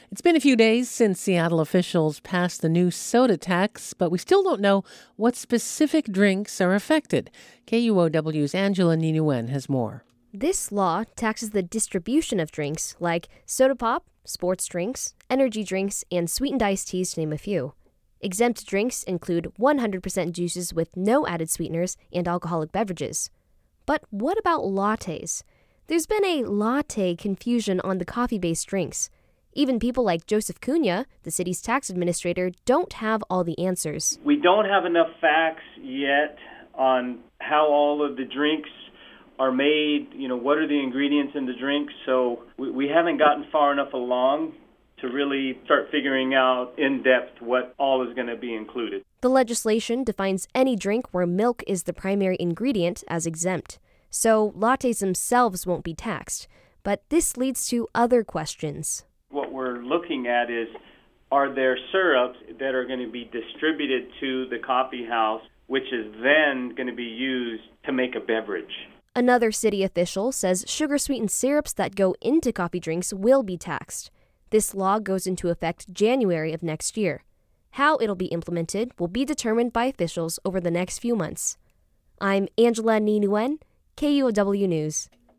It's been a few days since Seattle officials passed the new soda tax, but we still don't know what specific drinks are affected. KUOW's Angela Ninuen has more. This law taxes the distribution of drinks like soda pop, sports drinks, energy drinks, and sweetened iced teas, to name a few. Exempt drinks include 100% juices with no added sweeteners and alcoholic beverages. But what about lattes? There's been a latte confusion on the coffee-based drinks. Even people like Joseph Cunha, the city's tax administrator, don't have all the answers. We don't have enough facts yet on how all of the drinks are made, what are the ingredients in the drinks, so we haven't gotten far enough along to really start figuring out in depth what all is going to be included. The legislation defines any drink where milk is the primary ingredient as exempt, so lattes themselves won't be taxed. But this leads to other questions. What we're looking at is, are there syrups that are going to be distributed to the coffee house, which is then going to be used to make a beverage? Another city official says sugar-sweetened syrups that go into coffee drinks will be taxed. This law goes into effect January of next year. How it'll be implemented will be determined by officials over the next few months. I'm Angela Ninuen, KUOW News.